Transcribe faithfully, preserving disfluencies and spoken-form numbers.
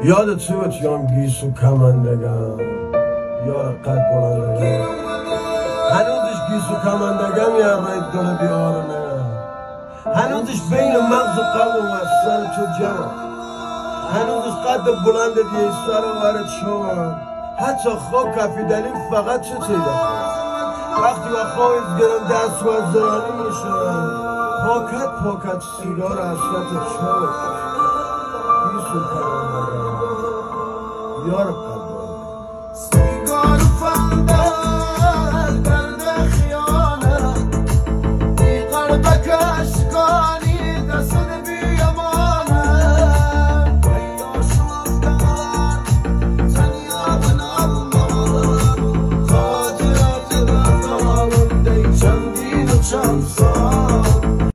یاد تو بچیم گیسو کمندگم یار قد بلندگم هنوزش گیسو کمندگم یه رید داره بیارنه هنوزش بین مغز و قلب و سر تو جمع هنوزش قد بلند دیگه سر وارد شما حتی خواب کفی دلیل فقط چه تیده وقتی با خوابت گرم دست و زرانی میشه پاکت پاکت سیگار حسرت چه گیسو کمندگم یار